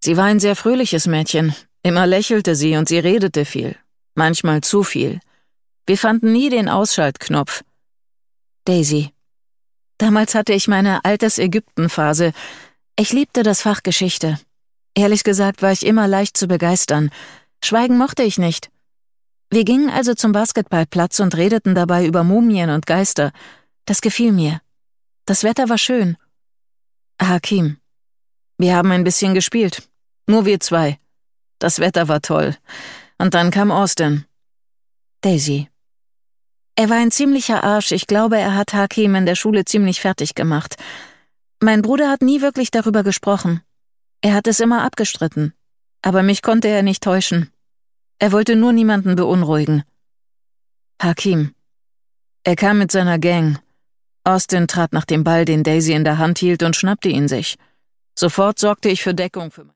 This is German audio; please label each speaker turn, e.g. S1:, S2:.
S1: Sie war ein sehr fröhliches Mädchen. Immer lächelte sie und sie redete viel. Manchmal zu viel. Wir fanden nie den Ausschaltknopf. Daisy. Damals hatte ich meine Altes-Ägypten-Phase. Ich liebte das Fach Geschichte. Ehrlich gesagt war ich immer leicht zu begeistern. Schweigen mochte ich nicht. Wir gingen also zum Basketballplatz und redeten dabei über Mumien und Geister. Das gefiel mir. Das Wetter war schön. Hakim. Wir haben ein bisschen gespielt. Nur wir zwei. Das Wetter war toll. Und dann kam Austin. Daisy. Er war ein ziemlicher Arsch. Ich glaube, er hat Hakim in der Schule ziemlich fertig gemacht. Mein Bruder hat nie wirklich darüber gesprochen. Er hat es immer abgestritten. Aber mich konnte er nicht täuschen. Er wollte nur niemanden beunruhigen. Hakim. Er kam mit seiner Gang. Austin trat nach dem Ball, den Daisy in der Hand hielt, und schnappte ihn sich. Sofort sorgte ich für Deckung für